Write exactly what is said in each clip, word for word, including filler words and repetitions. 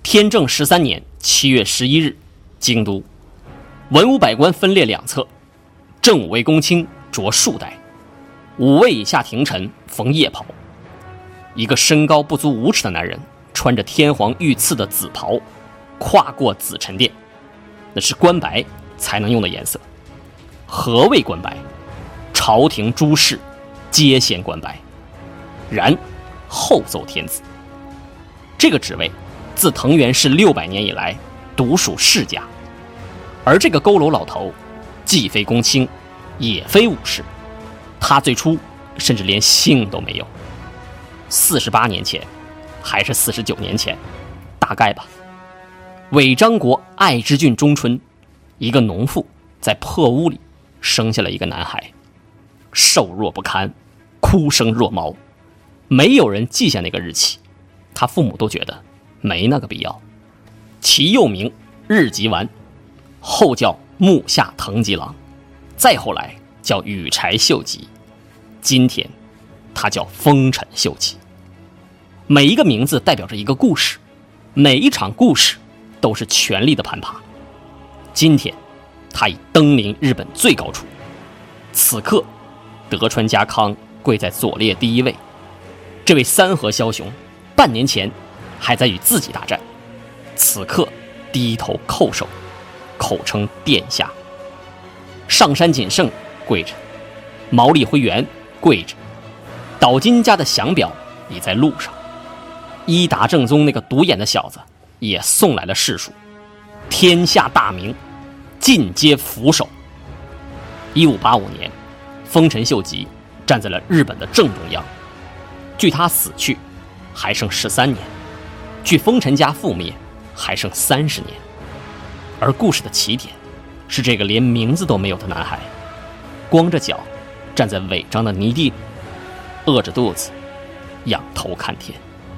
天正十三年七月十一日，京都，文武百官分列两侧，正五位公卿着束带，五位以下廷臣缝夜袍。一个身高不足五尺的男人，穿着天皇御赐的紫袍，跨过紫宸殿，那是官白才能用的颜色。何谓官白？朝廷诸事皆嫌官白，然后奏天子。这个职位自藤原氏六百年以来独属世家，而这个佝偻老头既非公卿也非武士，他最初甚至连姓都没有。四十八年前还是四十九年前，大概吧。尾张国爱知郡中春，一个农妇在破屋里生下了一个男孩，瘦弱不堪，哭声若毛。没有人记下那个日期，他父母都觉得没那个必要。其幼名日吉丸，后叫木下藤吉郎，再后来叫羽柴秀吉，今天他叫丰臣秀吉。每一个名字代表着一个故事，每一场故事都是权力的攀爬。今天他已登临日本最高处，此刻德川家康跪在左列第一位。这位三河枭雄半年前还在与自己大战，此刻低头叩首，口称殿下。上杉景胜跪着，毛利辉元跪着，岛津家的降表已在路上。伊达正宗那个独眼的小子也送来了誓书，天下大名尽皆俯首。一五八五年，丰臣秀吉站在了日本的正中央，距他死去还剩十三年，距丰臣家覆灭还剩三十年。而故事的起点是这个连名字都没有的男孩，光着脚站在尾张的泥地里，饿着肚子仰头看天。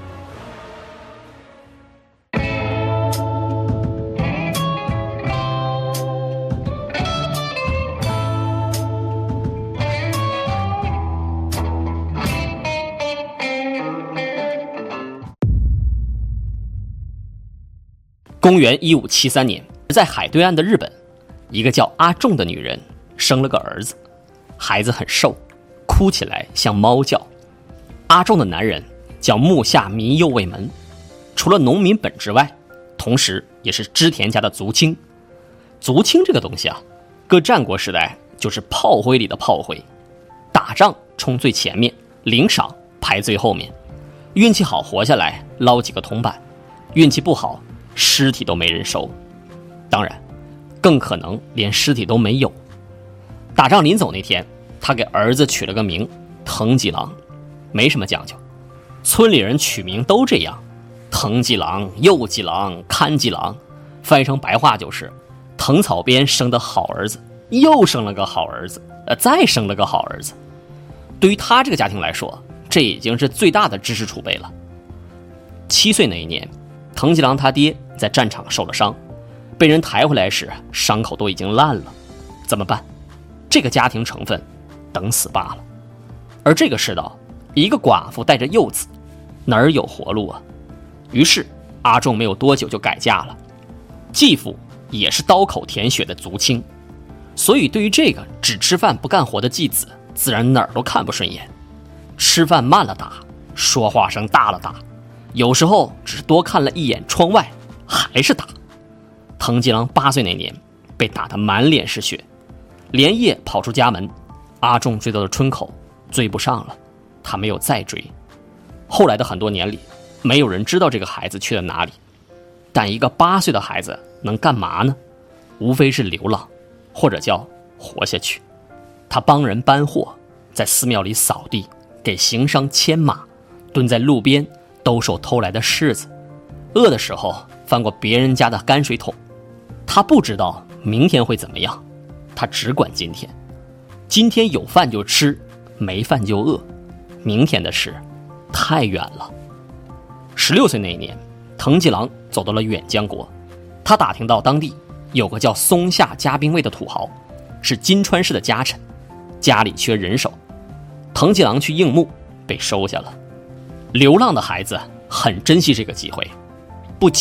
公元一五七三年，在海对岸的日本，一个叫阿仲的女人生了个儿子，孩子很瘦，哭起来像猫叫。阿仲的男人叫木下弥右卫门，除了农民本之外，同时也是织田家的族亲。族亲这个东西啊，搁战国时代就是炮灰里的炮灰，打仗冲最前面，领赏排最后面，运气好活下来捞几个铜板，运气不好尸体都没人收，当然更可能连尸体都没有。打仗临走那天，他给儿子取了个名藤吉郎，没什么讲究，村里人取名都这样，藤吉郎、右吉郎、看吉郎，翻译成白话就是藤草边生的好儿子，又生了个好儿子，呃，再生了个好儿子。对于他这个家庭来说，这已经是最大的知识储备了。七岁那一年，藤吉郎他爹在战场受了伤，被人抬回来时伤口都已经烂了，怎么办？这个家庭成分等死罢了。而这个世道，一个寡妇带着幼子，哪儿有活路啊？于是阿仲没有多久就改嫁了，继父也是刀口舔血的族亲，所以对于这个只吃饭不干活的继子，自然哪儿都看不顺眼。吃饭慢了打，说话声大了打，有时候只是多看了一眼窗外，还是打。藤吉郎八岁那年被打得满脸是血，连夜跑出家门。阿仲追到了村口，追不上了，他没有再追。后来的很多年里，没有人知道这个孩子去了哪里。但一个八岁的孩子能干嘛呢？无非是流浪，或者叫活下去。他帮人搬货，在寺庙里扫地，给行商牵马，蹲在路边兜售偷来的柿子，饿的时候翻过别人家的泔水桶。他不知道明天会怎么样，他只管今天。今天有饭就吃，没饭就饿，明天的事太远了。十六岁那一年，藤吉郎走到了远江国，他打听到当地有个叫松下家兵卫的土豪，是金川氏的家臣，家里缺人手，藤吉郎去应募，被收下了。流浪的孩子很珍惜这个机会，不抢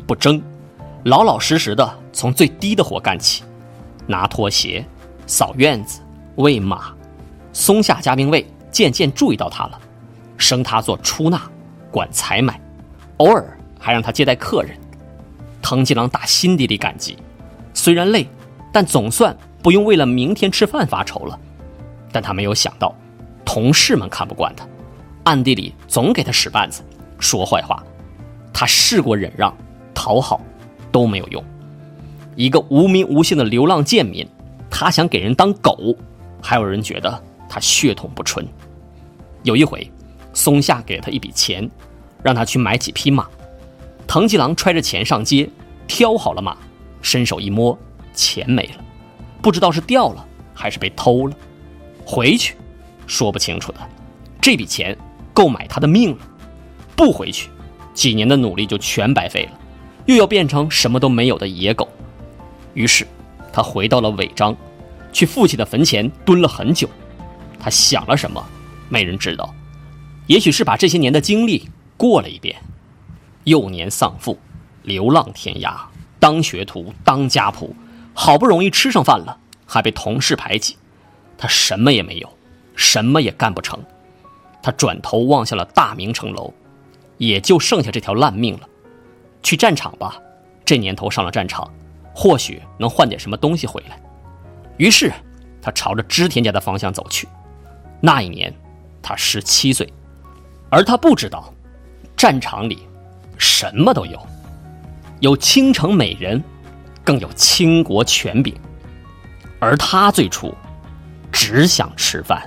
不争，老老实实的从最低的活干起，拿拖鞋、扫院子、喂马。松下家兵卫渐渐注意到他了，升他做出纳，管采买，偶尔还让他接待客人。藤吉郎打心底里感激，虽然累，但总算不用为了明天吃饭发愁了。但他没有想到，同事们看不惯他，暗地里总给他使绊子，说坏话。他试过忍让、讨好，都没有用。一个无名无姓的流浪贱民，他想给人当狗，还有人觉得他血统不纯。有一回，松下给了他一笔钱，让他去买几匹马。藤吉郎揣着钱上街，挑好了马，伸手一摸，钱没了，不知道是掉了还是被偷了。回去说不清楚的，这笔钱够买他的命了。不回去，几年的努力就全白费了，又要变成什么都没有的野狗。于是他回到了尾张，去父亲的坟前蹲了很久。他想了什么，没人知道，也许是把这些年的经历过了一遍。幼年丧父，流浪天涯，当学徒，当家仆，好不容易吃上饭了，还被同事排挤。他什么也没有，什么也干不成。他转头望向了大明城楼，也就剩下这条烂命了。去战场吧，这年头上了战场，或许能换点什么东西回来。于是他朝着织田家的方向走去。那一年他十七岁，而他不知道，战场里什么都有，有倾城美人，更有倾国权柄，而他最初只想吃饭。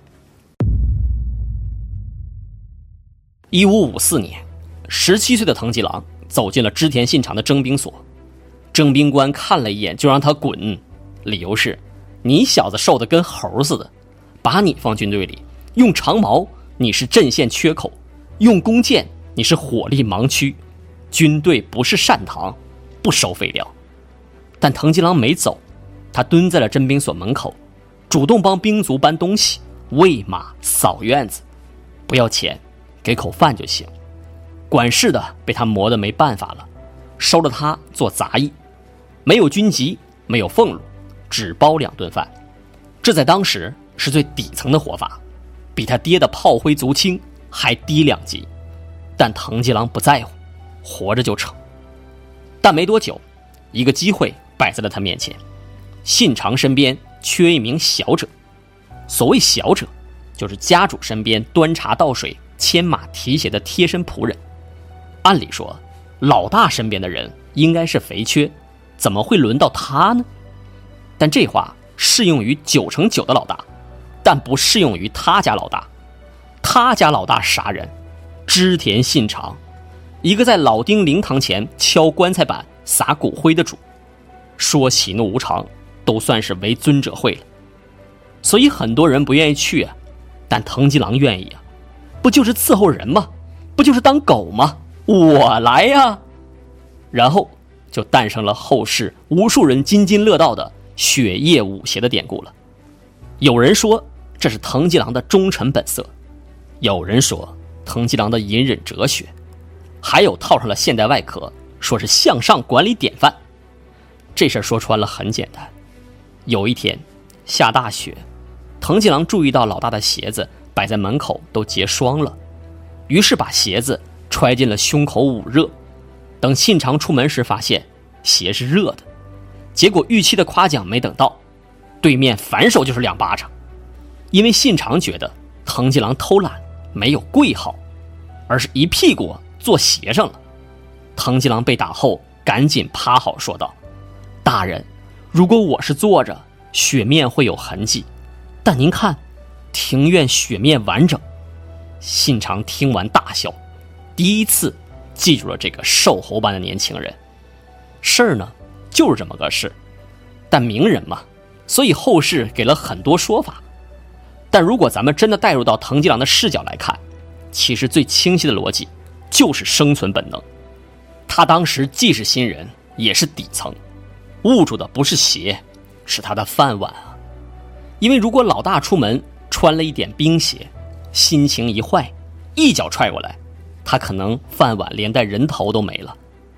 一五五四年，十七岁的藤吉郎走进了织田信长的征兵所，征兵官看了一眼就让他滚，理由是你小子瘦得跟猴似的，把你放军队里，用长矛你是阵线缺口，用弓箭你是火力盲区，军队不是善堂，不收废料。但藤吉郎没走，他蹲在了征兵所门口，主动帮兵卒搬东西，喂马，扫院子，不要钱，给口饭就行。管事的被他磨得没办法了，收了他做杂役，没有军籍，没有俸禄，只包两顿饭。这在当时是最底层的活法，比他爹的炮灰族亲还低两级。但藤吉郎不在乎，活着就成。但没多久，一个机会摆在了他面前，信长身边缺一名小者。所谓小者，就是家主身边端茶倒水、牵马提鞋的贴身仆人。按理说，老大身边的人应该是肥缺，怎么会轮到他呢？但这话适用于九成九的老大，但不适用于他家老大。他家老大啥人？织田信长，一个在老丁灵堂前敲棺材板撒骨灰的主。说喜怒无常，都算是为尊者会了。所以很多人不愿意去啊，但藤吉郎愿意啊，不就是伺候人吗？不就是当狗吗？我来呀！然后就诞生了后世无数人津津乐道的雪夜舞鞋的典故了。有人说这是藤吉郎的忠臣本色，有人说藤吉郎的隐忍哲学，还有套上了现代外壳，说是向上管理典范。这事儿说穿了很简单，有一天下大雪，藤吉郎注意到老大的鞋子摆在门口都结霜了，于是把鞋子揣进了胸口捂热。等信长出门时发现鞋是热的，结果预期的夸奖没等到，对面反手就是两巴掌。因为信长觉得藤吉郎偷懒，没有跪好，而是一屁股坐鞋上了。藤吉郎被打后赶紧趴好说道：大人，如果我是坐着，雪面会有痕迹，但您看庭院雪面完整。信长听完大笑，第一次记住了这个瘦猴般的年轻人。事儿呢就是这么个事，但名人嘛，所以后世给了很多说法。但如果咱们真的带入到藤吉郎的视角来看，其实最清晰的逻辑就是生存本能。他当时既是新人，也是底层，捂住的不是鞋，是他的饭碗啊。因为如果老大出门穿了一点冰鞋，心情一坏，一脚踹过来，他可能饭碗连带人头都没了。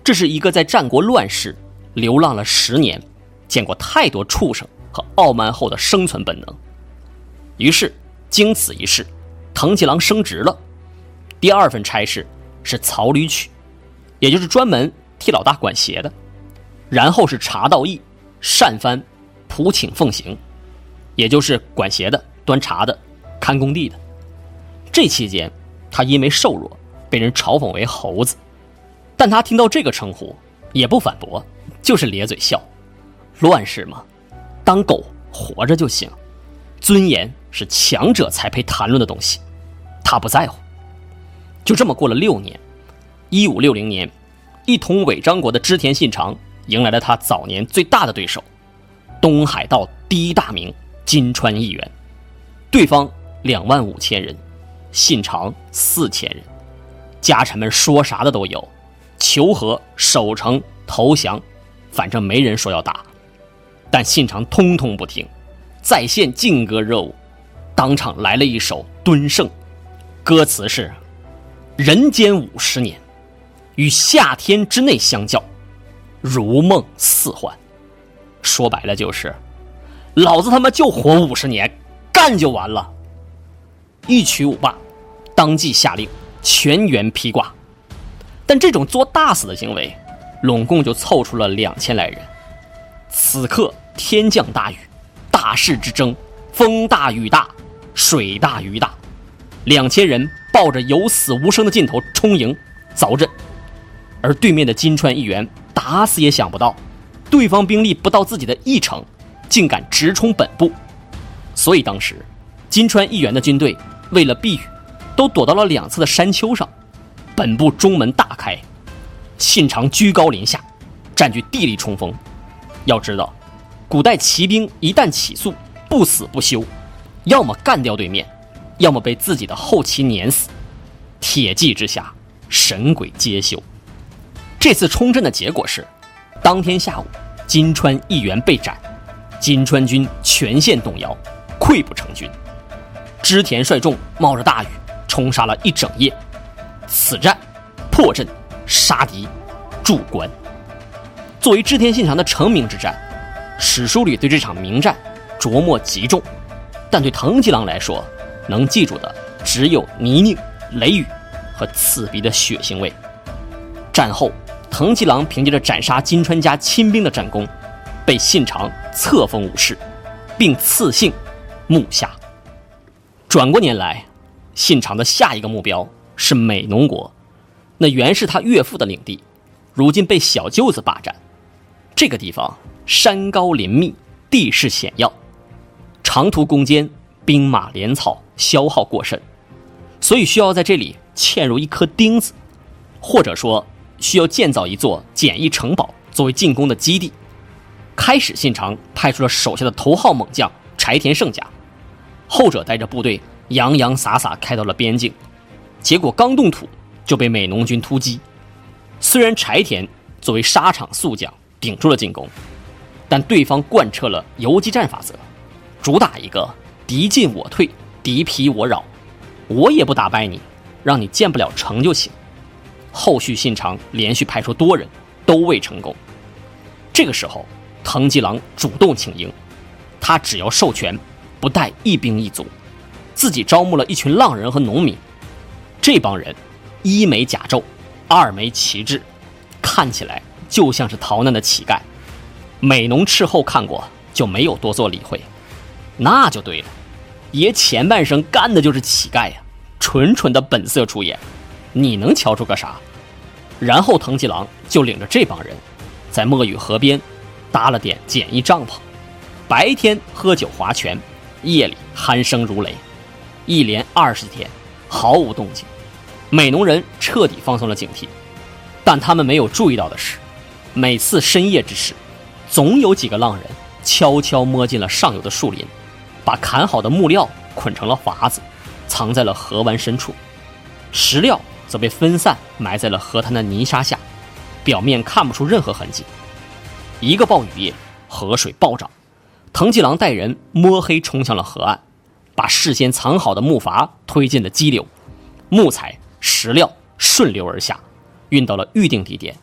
这是一个在战国乱世流浪了十年，见过太多畜生和傲慢后的生存本能。于是经此一事，藤吉郎升职了。第二份差事是草履曲，也就是专门替老大管鞋的。然后是茶道役、善藩、仆请奉行，也就是管鞋的、端茶的、看工地的。这期间他因为瘦弱被人嘲讽为猴子，但他听到这个称呼也不反驳，就是咧嘴笑。乱世嘛，当狗活着就行，尊严是强者才配谈论的东西，他不在乎。就这么过了六年，一五六零年，一统尾张国的织田信长迎来了他早年最大的对手，东海道第一大名金川义元。对方两万五千人，信长四千人，家臣们说啥的都有，求和、守城、投降，反正没人说要打。但信长通通不听，再现劲歌热舞，当场来了一首敦盛，歌词是：人间五十年，与夏天之内相较，如梦似幻。说白了就是，老子他妈就活五十年，干就完了。一曲舞罢，当即下令全员披挂。但这种作大死的行为，拢共就凑出了两千来人。此刻天降大雨，大势之争，风大雨大，水大鱼大，两千人抱着有死无生的劲头冲营凿阵。而对面的金川义元打死也想不到，对方兵力不到自己的一成，竟敢直冲本部。所以当时金川义元的军队为了避雨，都躲到了两侧的山丘上，本部中门大开，信长居高临下，占据地利冲锋。要知道，古代骑兵一旦起诉，不死不休，要么干掉对面，要么被自己的后旗碾死。铁骑之下，神鬼皆休。这次冲阵的结果是，当天下午金川义元被斩，金川军全线动摇，溃不成军。织田率众冒着大雨冲杀了一整夜，此战破阵、杀敌、筑关。作为织田信长的成名之战，史书里对这场名战琢磨极重，但对藤吉郎来说，能记住的只有泥泞、雷雨和刺鼻的血腥味。战后藤吉郎凭借着斩杀金川家亲兵的战功，被信长册封武士，并赐姓木下。转过年来，信长的下一个目标是美浓国，那原是他岳父的领地，如今被小舅子霸占。这个地方山高林密，地势险要，长途攻坚，兵马粮草消耗过甚，所以需要在这里嵌入一颗钉子，或者说需要建造一座简易城堡作为进攻的基地。开始信长派出了手下的头号猛将柴田胜家，后者带着部队洋洋洒洒开到了边境，结果刚动土就被美浓军突击。虽然柴田作为沙场宿将顶住了进攻，但对方贯彻了游击战法则，主打一个敌进我退，敌疲我扰，我也不打败你，让你建不了城就行。后续信长连续派出多人，都未成功。这个时候藤吉郎主动请缨，他只要授权，不带一兵一卒，自己招募了一群浪人和农民。这帮人一没甲胄，二没旗帜，看起来就像是逃难的乞丐。美浓斥候看过，就没有多做理会。那就对了，爷前半生干的就是乞丐呀，纯纯的本色出演，你能瞧出个啥？然后藤吉郎就领着这帮人，在墨雨河边搭了点简易帐篷，白天喝酒划拳，夜里鼾声如雷，一连二十天毫无动静。美浓人彻底放松了警惕，但他们没有注意到的是，每次深夜之时，总有几个浪人悄悄摸进了上游的树林，把砍好的木料捆成了筏子，藏在了河湾深处，石料则被分散埋在了河滩的泥沙下，表面看不出任何痕迹。一个暴雨夜，河水暴涨，藤吉郎带人摸黑冲向了河岸，把事先藏好的木筏推进了激流，木材石料顺流而下，运到了预定地点。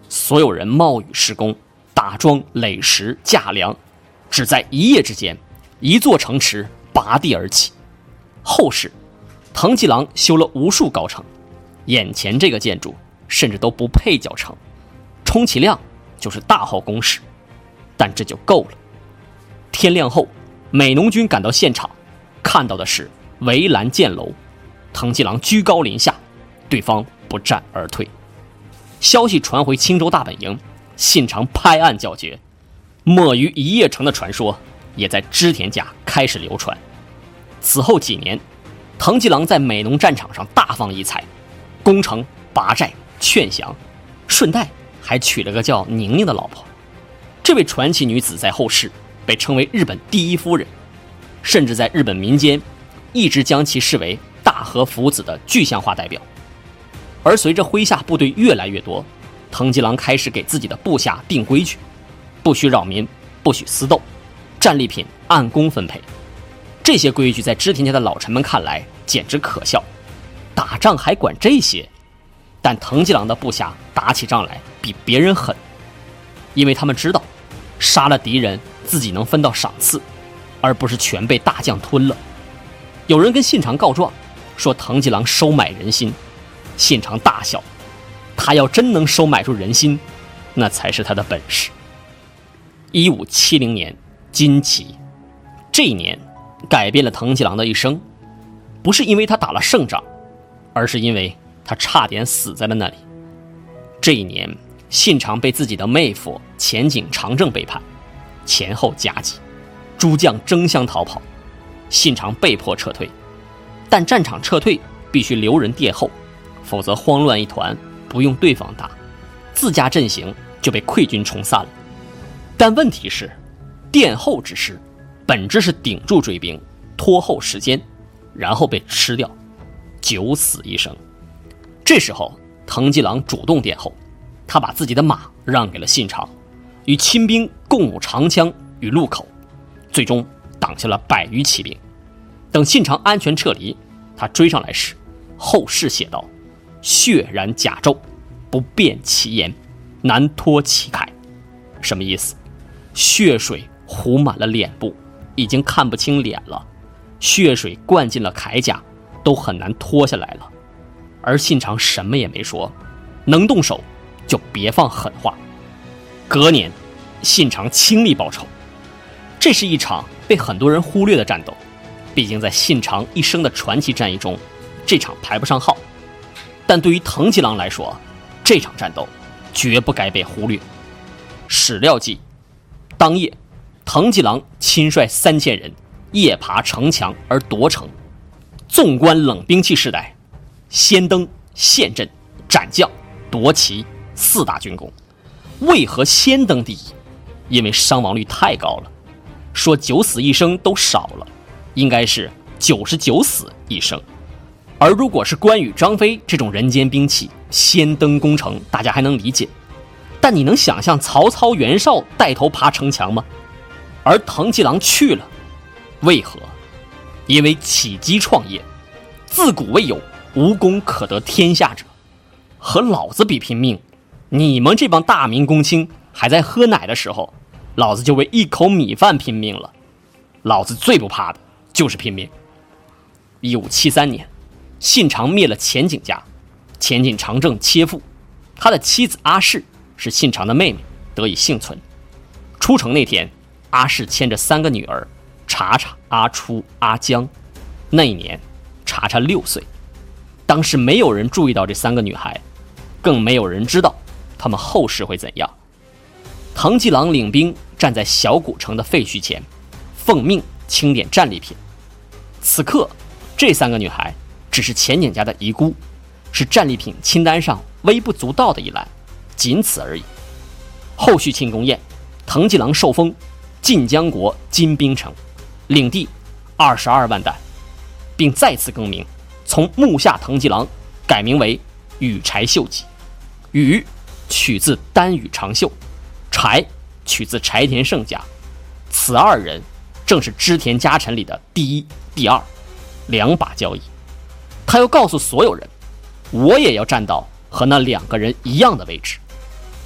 所有人冒雨施工，打桩垒石架梁，只在一夜之间，一座城池拔地而起。后世藤吉郎修了无数高城，眼前这个建筑甚至都不配叫城，充其量就是大号工事，但这就够了。天亮后，美浓军赶到现场，看到的是围栏箭楼，藤吉郎居高临下，对方不战而退。消息传回青州大本营，信长拍案叫绝，没于一夜城的传说也在织田家开始流传。此后几年，藤吉郎在美浓战场上大放异彩，攻城拔寨劝降，顺带还娶了个叫宁宁的老婆。这位传奇女子在后世被称为日本第一夫人，甚至在日本民间一直将其视为大和福子的具象化代表。而随着麾下部队越来越多，藤吉郎开始给自己的部下定规矩，不许扰民，不许私斗，战利品按工分配。这些规矩在织田家的老臣们看来简直可笑，打仗还管这些？但藤吉郎的部下打起仗来比别人狠，因为他们知道杀了敌人自己能分到赏赐，而不是全被大将吞了。有人跟信长告状说藤吉郎收买人心，信长大笑，他要真能收买住人心，那才是他的本事。一五七零年金崎，这一年改变了藤吉郎的一生，不是因为他打了胜仗，而是因为他差点死在了那里。这一年，信长被自己的妹夫前景长政背叛，前后夹击，诸将争相逃跑，信长被迫撤退。但战场撤退必须留人殿后，否则慌乱一团，不用对方打，自家阵型就被溃军冲散了。但问题是，殿后之事本质是顶住追兵，拖后时间，然后被吃掉，九死一生。这时候藤吉郎主动殿后，他把自己的马让给了信长，与亲兵共舞长枪与路口，最终挡下了百余骑兵。等信长安全撤离，他追上来时，后世写道：血染甲胄，不辨其言，难脱其铠。什么意思？血水糊满了脸部，已经看不清脸了，血水灌进了铠甲，都很难脱下来了。而信长什么也没说，能动手就别放狠话。隔年，信长倾力报仇。这是一场被很多人忽略的战斗，毕竟在信长一生的传奇战役中，这场排不上号。但对于藤吉郎来说，这场战斗绝不该被忽略。史料记，当夜，藤吉郎亲率三千人夜爬城墙而夺城。纵观冷兵器时代，先登、陷阵、斩将、夺旗四大军功。为何先登第一？因为伤亡率太高了，说九死一生都少了，应该是九十九死一生。而如果是关羽、张飞这种人间兵器先登攻城，大家还能理解。但你能想象曹操、袁绍带头爬城墙吗？而藤吉郎去了，为何？因为起机创业，自古未有无功可得天下者。和老子比拼命，你们这帮大明公卿还在喝奶的时候，老子就为一口米饭拼命了。老子最不怕的就是拼命。一五七三年，信长灭了前景家，前景长政切腹，他的妻子阿市是信长的妹妹，得以幸存。出城那天，阿市牵着三个女儿，查查、阿初、阿江。那一年，查查六岁。当时没有人注意到这三个女孩，更没有人知道她们后事会怎样。藤吉郎领兵站在小谷城的废墟前，奉命清点战利品。此刻，这三个女孩只是前景家的遗孤，是战利品清单上微不足道的一栏，仅此而已。后续庆功宴，藤吉郎受封晋江国金兵城，领地二十二万担，并再次更名，从木下藤吉郎改名为羽柴秀吉。羽取自丹羽长秀，柴取自柴田胜家，此二人正是织田家臣里的第一、第二，两把交椅。他又告诉所有人，我也要站到和那两个人一样的位置。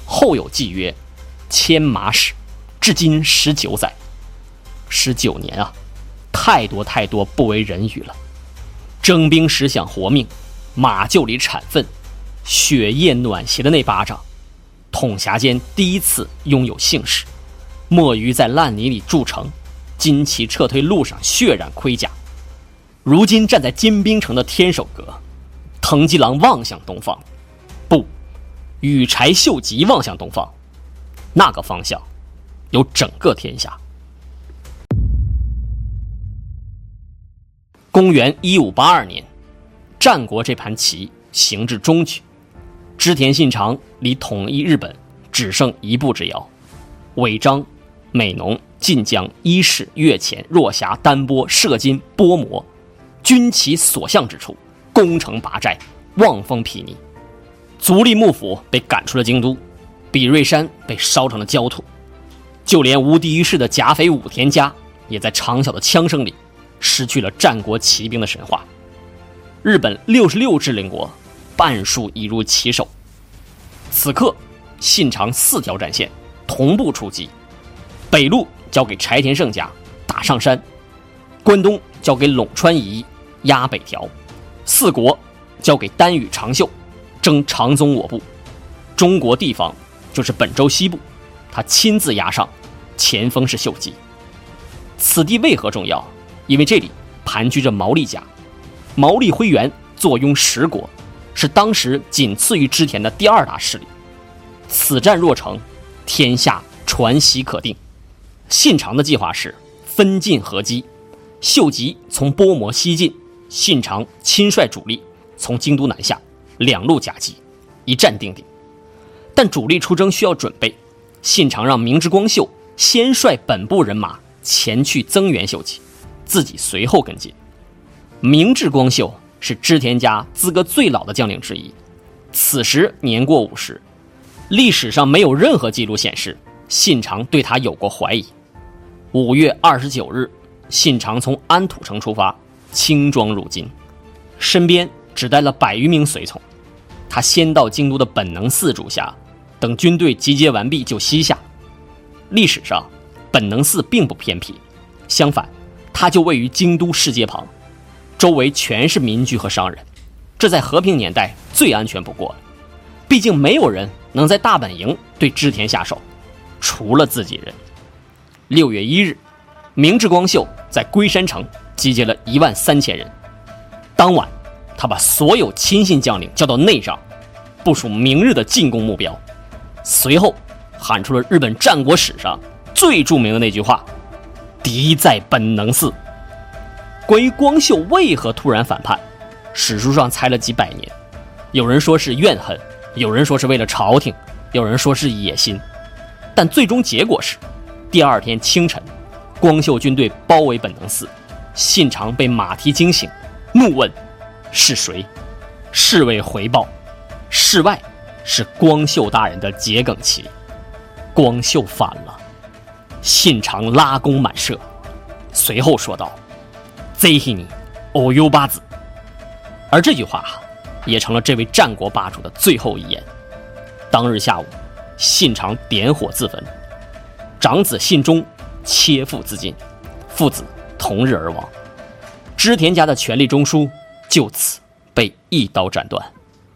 后有记曰：牵马使，至今十九载。十九年啊，太多太多不为人语了。征兵时想活命，马厩里铲粪，血液暖鞋的那巴掌，统辖间第一次拥有姓氏。莫于在烂泥里筑城，旌旗撤退路上血染盔甲。如今站在金兵城的天守阁，藤吉郎望向东方，不，羽柴秀吉望向东方，那个方向有整个天下。公元一五八二年，战国这盘棋行至中局，织田信长离统一日本只剩一步之遥。尾张、美浓、晋江、伊势、越前、若狭、丹波、射津、波摩，军旗所向之处，攻城拔寨，望风睥睨。足利幕府被赶出了京都，比瑞山被烧成了焦土，就连无敌于世的甲斐武田家也在长啸的枪声里失去了战国骑兵的神话。日本六十六支邻国半数已入其手。此刻信长四条战线同步出击，北路交给柴田胜家打上山，关东交给陇川仪压北条，四国交给丹羽长秀争长宗我部，中国地方就是本州西部，他亲自压上，前锋是秀吉。此地为何重要？因为这里盘踞着毛利家，毛利辉元坐拥十国，是当时仅次于织田的第二大势力。此战若成，天下传习可定。信长的计划是分进合击，秀吉从波摩西进，信长亲率主力从京都南下，两路夹击，一战定定。但主力出征需要准备，信长让明智光秀先率本部人马前去增援秀吉，自己随后跟进。明智光秀是织田家资格最老的将领之一，此时年过五十，历史上没有任何记录显示信长对他有过怀疑。五月二十九日，信长从安土城出发，轻装入京，身边只带了百余名随从。他先到京都的本能寺住下，等军队集结完毕就西下。历史上本能寺并不偏僻，相反，它就位于京都市街旁，周围全是民居和商人，这在和平年代最安全不过了。毕竟没有人能在大本营对织田下手，除了自己人。六月一日，明智光秀在龟山城集结了一万三千人。当晚，他把所有亲信将领叫到内帐，部署明日的进攻目标。随后，喊出了日本战国史上最著名的那句话：“敌在本能寺。”关于光秀为何突然反叛，史书上猜了几百年。有人说是怨恨，有人说是为了朝廷，有人说是野心。但最终结果是，第二天清晨，光秀军队包围本能寺，信长被马蹄惊醒，怒问：“是谁？”侍卫回报，室外是光秀大人的桔梗旗。光秀反了，信长拉弓满射，随后说道：“ぜひにお呼ばず。”而这句话也成了这位战国霸主的最后遗言。当日下午，信长点火自焚，长子信忠切腹自尽，父子同日而亡。织田家的权力中枢就此被一刀斩断。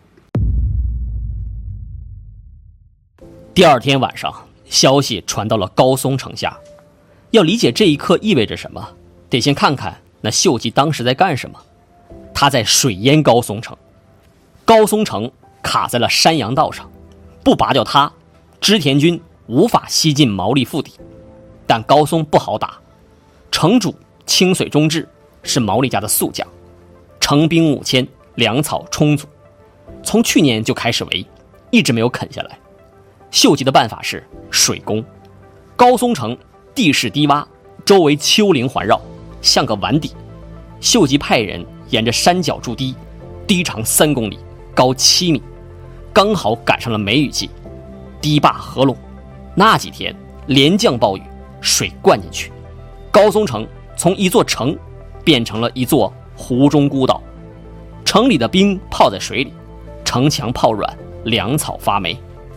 第二天晚上，消息传到了高松城下。要理解这一刻意味着什么，得先看看那秀吉当时在干什么。他在水淹高松城，高松城卡在了山阳道上，不拔掉它，织田军无法西进毛利腹地。但高松不好打，城主清水忠治是毛利家的宿将，城兵五千，粮草充足，从去年就开始围，一直没有啃下来。秀吉的办法是水攻。高松城地势低洼，周围丘陵环绕，像个碗底。秀吉派人沿着山脚筑堤，堤长三公里，高七米，刚好赶上了梅雨季，堤坝合拢。那几天连降暴雨，水灌进去，高松城从一座城变成了一座湖中孤岛。城里的冰泡在水里，城墙泡软，粮草发霉。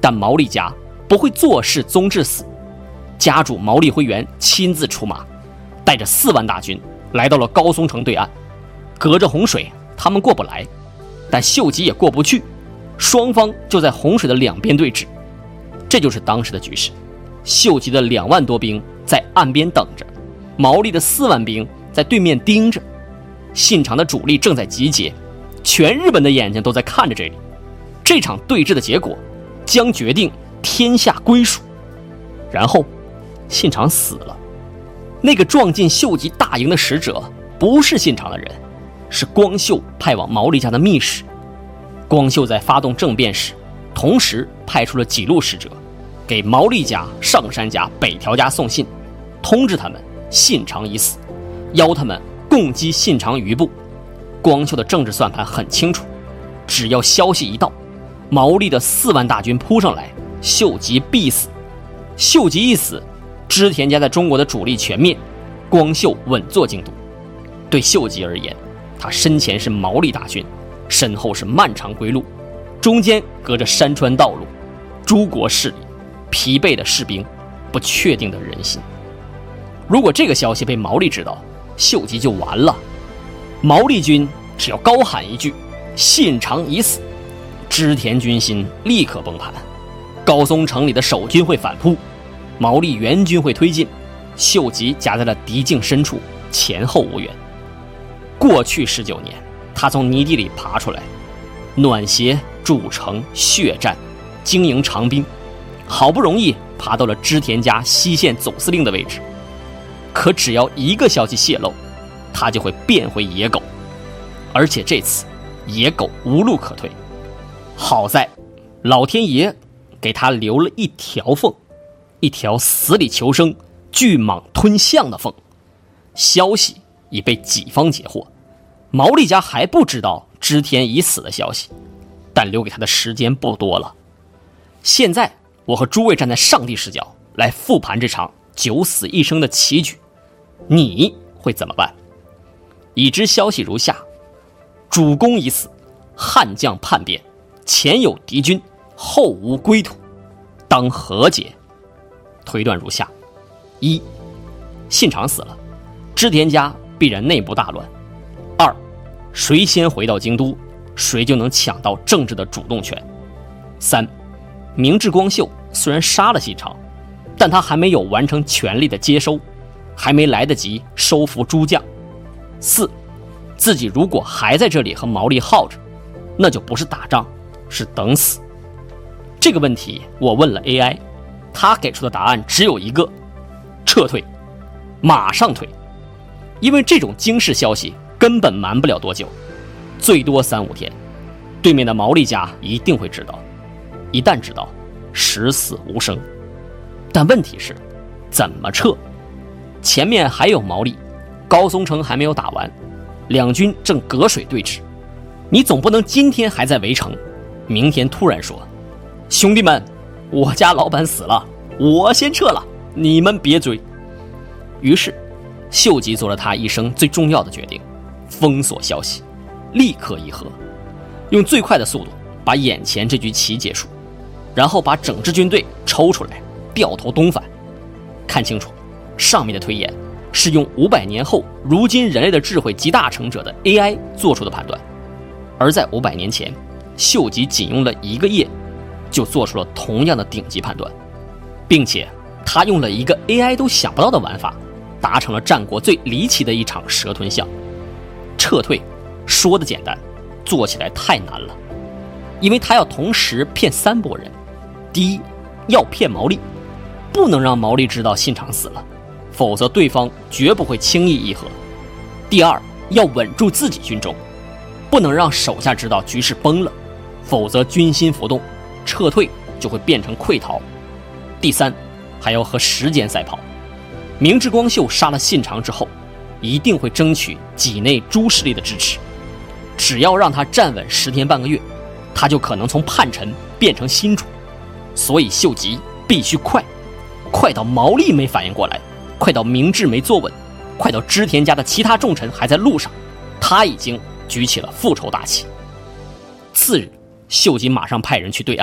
但毛利家不会坐视宗至死，家主毛利辉元亲自出马，带着四万大军来到了高松城对岸。隔着洪水他们过不来，但秀吉也过不去，双方就在洪水的两边对峙。这就是当时的局势，秀吉的两万多兵在岸边等着，毛利的四万兵在对面盯着，信长的主力正在集结，全日本的眼睛都在看着这里。这场对峙的结果将决定天下归属。然后信长死了，那个撞进秀吉大营的使者不是信长的人，是光秀派往毛利家的密使。光秀在发动政变时，同时派出了几路使者，给毛利家、上杉家、北条家送信，通知他们信长已死，邀他们共击信长余部。光秀的政治算盘很清楚，只要消息一到，毛利的四万大军扑上来，秀吉必死。秀吉一死，织田家在中国的主力全灭，光秀稳坐京都。对秀吉而言，他身前是毛利大军，身后是漫长归路，中间隔着山川道路，诸国势力，疲惫的士兵，不确定的人心。如果这个消息被毛利知道，秀吉就完了。毛利军只要高喊一句信长已死，织田军心立刻崩盘，高松城里的守军会反扑，毛利援军会推进，秀吉夹在了敌境深处，前后无援。过去十九年，他从泥地里爬出来，暖鞋筑城血战，经营长兵，好不容易爬到了织田家西线总司令的位置。可只要一个消息泄露，他就会变回野狗，而且这次野狗无路可退。好在老天爷给他留了一条缝，一条死里求生、巨蟒吞象的缝。消息已被己方截获，毛利家还不知道织田已死的消息，但留给他的时间不多了。现在我和诸位站在上帝视角来复盘这场九死一生的奇局，你会怎么办？已知消息如下：主公已死，悍将叛变，前有敌军，后无归途，当何解？推断如下：一、信长死了，织田家必然内部大乱；二、谁先回到京都，谁就能抢到政治的主动权；三、明智光秀虽然杀了信长，但他还没有完成权力的接收，还没来得及收服诸将；四、自己如果还在这里和毛利耗着，那就不是打仗，是等死。这个问题我问了 A I， 他给出的答案只有一个：撤退，马上退。因为这种惊世消息根本瞒不了多久，最多三五天，对面的毛利家一定会知道，一旦知道，十死无生。但问题是，怎么撤？前面还有毛利，高松城还没有打完，两军正隔水对峙，你总不能今天还在围城，明天突然说，兄弟们，我家老板死了，我先撤了，你们别追。于是秀吉做了他一生最重要的决定，封锁消息，立刻议和，用最快的速度把眼前这局棋结束，然后把整支军队抽出来，掉头东返。看清楚，上面的推演是用五百年后如今人类的智慧集大成者的 A I 做出的判断，而在五百年前，秀吉仅用了一个夜就做出了同样的顶级判断，并且他用了一个 A I 都想不到的玩法，达成了战国最离奇的一场蛇吞象。撤退说的简单，做起来太难了，因为他要同时骗三拨人。第一，要骗毛利，不能让毛利知道信长死了，否则对方绝不会轻易议和。第二，要稳住自己军中，不能让手下知道局势崩了，否则军心浮动，撤退就会变成溃逃。第三，还要和时间赛跑。明智光秀杀了信长之后，一定会争取畿内诸势力的支持，只要让他站稳十天半个月，他就可能从叛臣变成新主。所以秀吉必须快，快到毛利没反应过来，快到明智没坐稳，快到织田家的其他重臣还在路上，他已经举起了复仇大旗。次日，秀吉马上派人去对岸，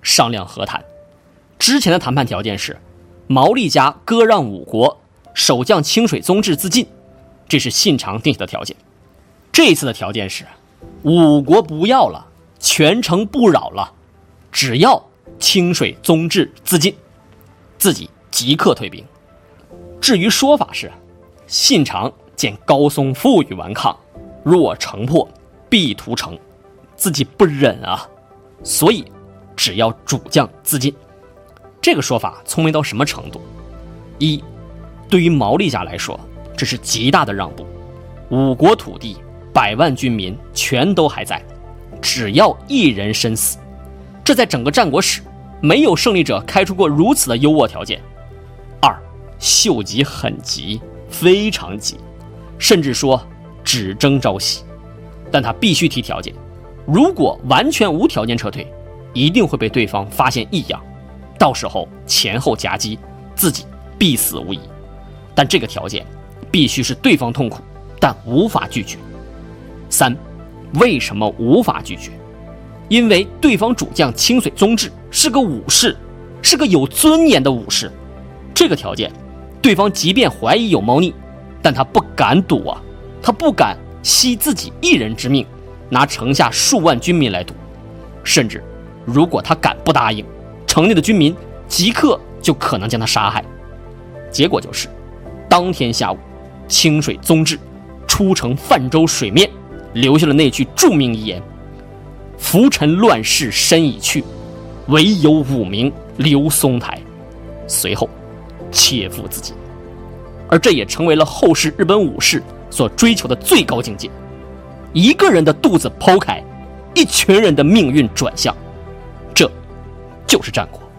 商量和谈。之前的谈判条件是毛利家割让五国，守将清水宗治自尽，这是信长定下的条件。这次的条件是五国不要了，全城不扰了，只要清水宗治自尽，自己即刻退兵。至于说法是信长见高松负隅顽抗，若城破必屠城，自己不忍啊，所以只要主将自尽。这个说法聪明到什么程度？一，对于毛利家来说，这是极大的让步，五国土地百万军民全都还在，只要一人身死，这在整个战国史没有胜利者开出过如此的优渥条件。二，秀吉很急，非常急，甚至说只争朝夕，但他必须提条件，如果完全无条件撤退，一定会被对方发现异样，到时候前后夹击，自己必死无疑。但这个条件必须是对方痛苦但无法拒绝。三，为什么无法拒绝？因为对方主将清水宗治是个武士，是个有尊严的武士。这个条件对方即便怀疑有猫腻，但他不敢赌啊，他不敢惜自己一人之命拿城下数万军民来赌，甚至如果他敢不答应，城内的军民即刻就可能将他杀害。结果就是当天下午，清水宗治出城泛舟水面，留下了那句著名遗言：浮沉乱世身已去，唯有武名留松台。随后切腹自尽。而这也成为了后世日本武士所追求的最高境界，一个人的肚子剖开，一群人的命运转向，这就是战国。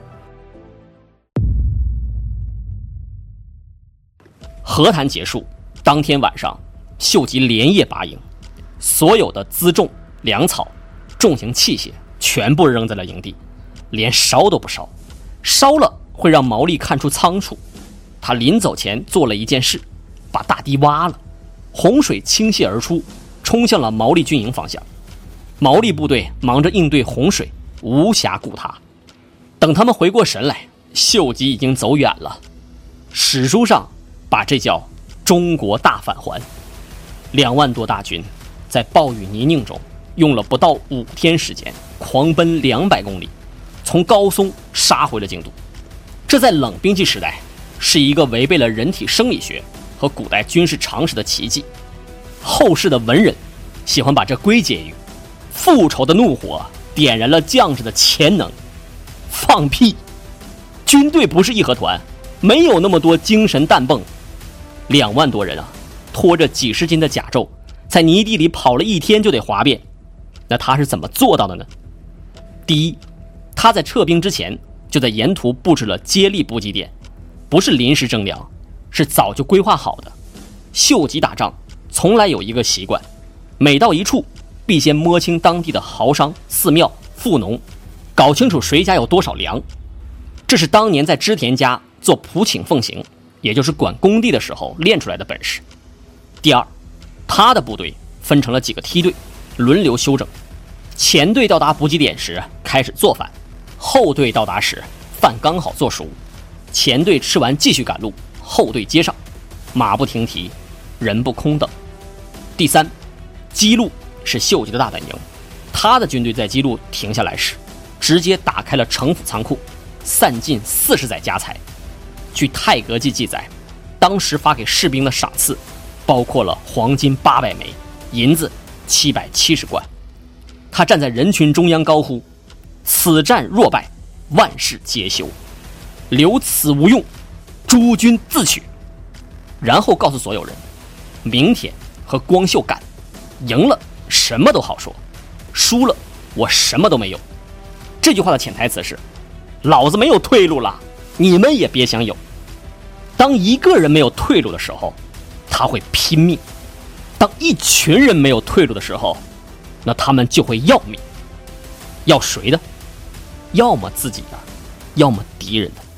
和谈结束，当天晚上秀吉连夜拔营，所有的辎重、粮草、重型器械全部扔在了营地，连烧都不烧，烧了会让毛利看出仓促。他临走前做了一件事，把大堤挖了，洪水倾泻而出，冲向了毛利军营方向。毛利部队忙着应对洪水，无暇顾他。等他们回过神来，秀吉已经走远了。史书上把这叫中国大返还。两万多大军在暴雨泥泞中用了不到五天时间，狂奔两百公里，从高松杀回了京都。这在冷兵器时代是一个违背了人体生理学和古代军事常识的奇迹。后世的文人喜欢把这归结于复仇的怒火点燃了将士的潜能。放屁！军队不是义和团，没有那么多精神弹泵。两万多人啊，拖着几十斤的甲胄，在泥地里跑了一天就得哗变。那他是怎么做到的呢？第一，他在撤兵之前就在沿途布置了接力补给点，不是临时征粮，是早就规划好的。秀吉打仗从来有一个习惯，每到一处必先摸清当地的豪商、寺庙、富农，搞清楚谁家有多少粮。这是当年在织田家做普请奉行，也就是管工地的时候练出来的本事。第二，他的部队分成了几个梯队，轮流休整。前队到达补给点时开始做饭，后队到达时饭刚好做熟，前队吃完继续赶路，后队接上，马不停蹄，人不空等。第三，基路是秀吉的大本营，他的军队在基路停下来时，直接打开了城府仓库，散尽四十载家财。据太阁记记载，当时发给士兵的赏赐包括了黄金八百枚，银子七百七十贯。他站在人群中央高呼：此战若败，万事皆休，留此无用，诸军自取。然后告诉所有人，明天和光秀干，赢了什么都好说，输了我什么都没有。这句话的潜台词是，老子没有退路了，你们也别想有。当一个人没有退路的时候，他会拼命；当一群人没有退路的时候，那他们就会要命。要谁的？要么自己的，要么敌人的。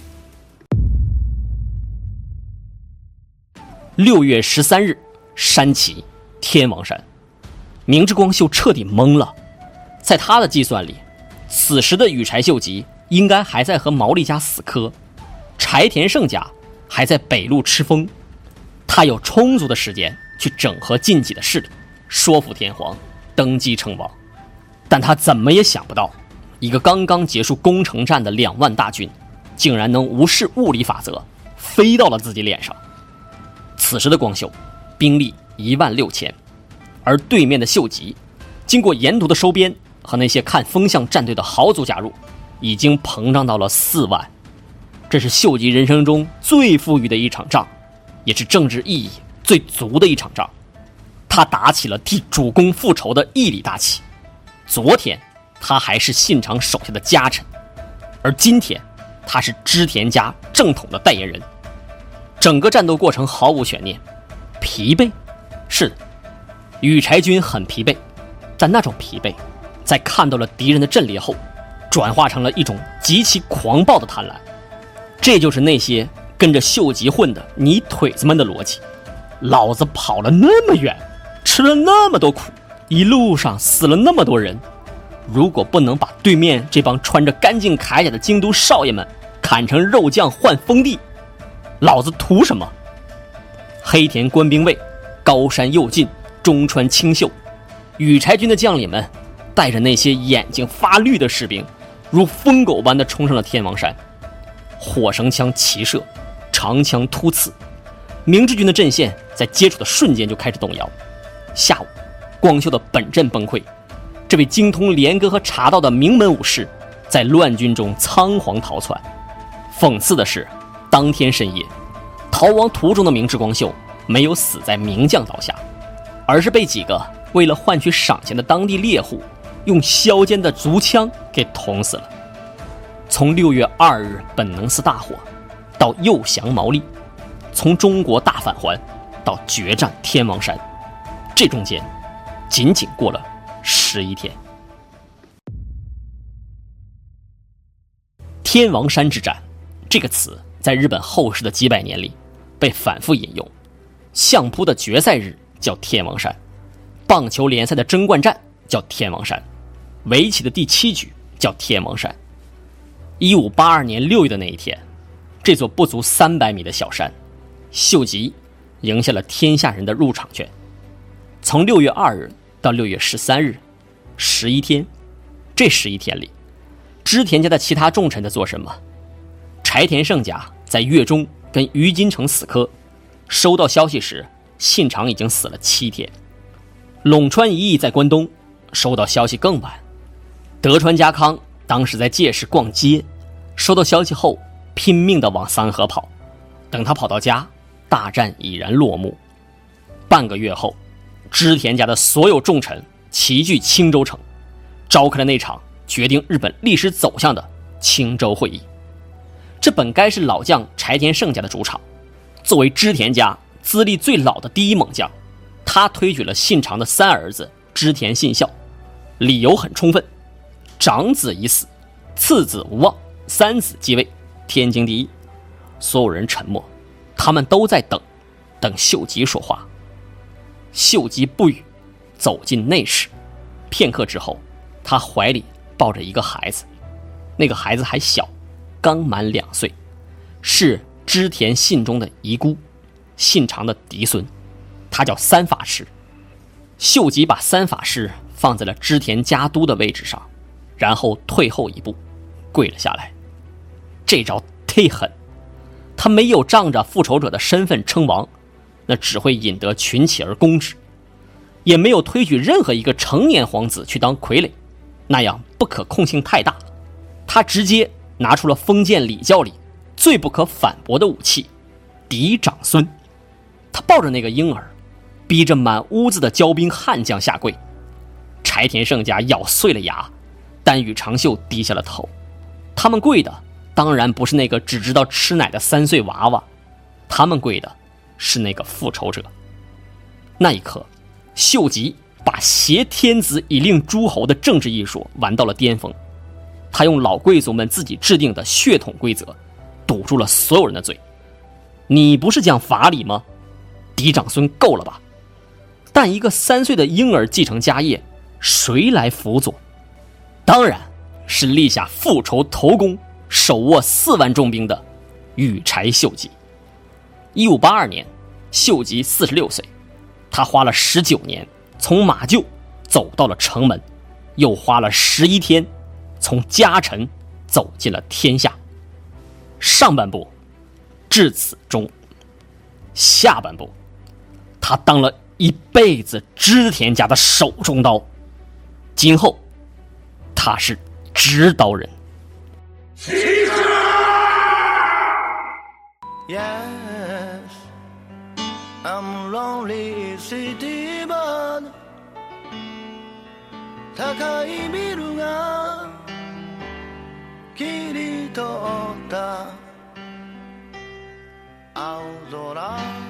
六月十三日，山崎天王山，明智光秀彻底懵了。在他的计算里， 此时的羽柴秀吉应该还在和毛利家死磕，柴田胜家还在北路吃风，他有充足的时间去整合近畿的势力，说服天皇登基称王。但他怎么也想不到，一个刚刚结束攻城战的两万大军竟然能无视物理法则飞到了自己脸上。此时的光秀兵力一万六千，而对面的秀吉经过沿途的收编和那些看风向战队的豪族加入，已经膨胀到了四万。这是秀吉人生中最富裕的一场仗，也是政治意义最足的一场仗。他打起了替主公复仇的义理大旗。昨天他还是信长手下的家臣，而今天他是织田家正统的代言人。整个战斗过程毫无悬念。疲惫，是的，羽柴军很疲惫，但那种疲惫在看到了敌人的阵列后，转化成了一种极其狂暴的贪婪。这就是那些跟着秀吉混的泥腿子们的逻辑。老子跑了那么远，吃了那么多苦，一路上死了那么多人，如果不能把对面这帮穿着干净铠甲的京都少爷们砍成肉酱换封地，老子图什么？黑田官兵卫、高山右近、中川清秀，羽柴军的将领们带着那些眼睛发绿的士兵，如疯狗般的冲上了天王山。火绳枪齐射，长枪突刺，明治军的阵线在接触的瞬间就开始动摇。下午，光秀的本阵崩溃，这位精通连歌和茶道的名门武士在乱军中仓皇逃窜。讽刺的是，当天深夜逃亡途中的明智光秀没有死在名将刀下，而是被几个为了换取赏钱的当地猎户用削尖的竹枪给捅死了。从六月二日本能寺大火到诱降毛利，从中国大返还到决战天王山，这中间仅仅过了十一天。天王山之战这个词在日本后世的几百年里被反复引用。相扑的决赛日叫天王山，棒球联赛的争冠战叫天王山，围棋的第七局叫天王山。一五八二年六月的那一天，这座不足三百米的小山，秀吉赢下了天下人的入场券。从六月二日到六月十三日，十一天，这十一天里，织田家的其他重臣在做什么？柴田胜家在月中跟于金城死磕，收到消息时，信长已经死了七天。陇川一役在关东，收到消息更晚。德川家康当时在借市逛街，收到消息后拼命地往三河跑，等他跑到家，大战已然落幕。半个月后，织田家的所有重臣齐聚青州城，召开了那场决定日本历史走向的青州会议。这本该是老将柴田胜家的主场，作为织田家资历最老的第一猛将，他推举了信长的三儿子织田信孝，理由很充分：长子已死，次子无望，三子继位，天经地义。所有人沉默，他们都在等，等秀吉说话。秀吉不语，走进内室。片刻之后，他怀里抱着一个孩子，那个孩子还小，刚满两岁，是织田信中的遗孤，信长的嫡孙，他叫三法师。秀吉把三法师放在了织田家督的位置上，然后退后一步，跪了下来。这招忒狠，他没有仗着复仇者的身份称王，那只会引得群起而攻之；也没有推举任何一个成年皇子去当傀儡，那样不可控性太大。他直接拿出了封建礼教里最不可反驳的武器——嫡长孙。他抱着那个婴儿，逼着满屋子的骄兵悍将下跪。柴田胜家咬碎了牙，丹羽长秀低下了头。他们跪的当然不是那个只知道吃奶的三岁娃娃，他们跪的是那个复仇者。那一刻，秀吉把挟天子以令诸侯的政治艺术玩到了巅峰。他用老贵族们自己制定的血统规则堵住了所有人的嘴。你不是讲法理吗？嫡长孙够了吧？但一个三岁的婴儿继承家业，谁来辅佐？当然是立下复仇头功、手握四万重兵的羽柴秀吉。一五八二年，秀吉四十六岁，他花了十九年从马厩走到了城门，又花了十一天从家臣走进了天下。上半部至此终，下半部他当了一辈子织田家的手中刀，今后他是直刀人。 Yes, I'm lonely city bird. 高いビルが切り取った青空